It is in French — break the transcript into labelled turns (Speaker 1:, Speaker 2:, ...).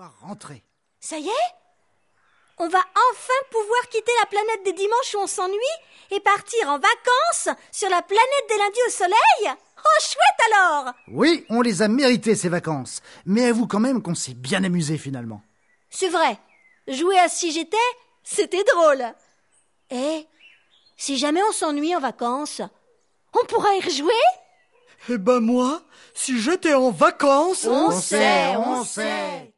Speaker 1: pouvoir rentrer.
Speaker 2: Ça y est ? On va enfin pouvoir quitter la planète des dimanches où on s'ennuie et partir en vacances sur la planète des lundis au soleil ? Oh, chouette alors !
Speaker 1: Oui, on les a méritées ces vacances. Mais avoue quand même qu'on s'est bien amusé finalement.
Speaker 2: C'est vrai, jouer à Si j'étais, c'était drôle. Et si jamais on s'ennuie en vacances, on pourra y rejouer ?
Speaker 3: Eh ben moi, si j'étais en vacances...
Speaker 2: On sait.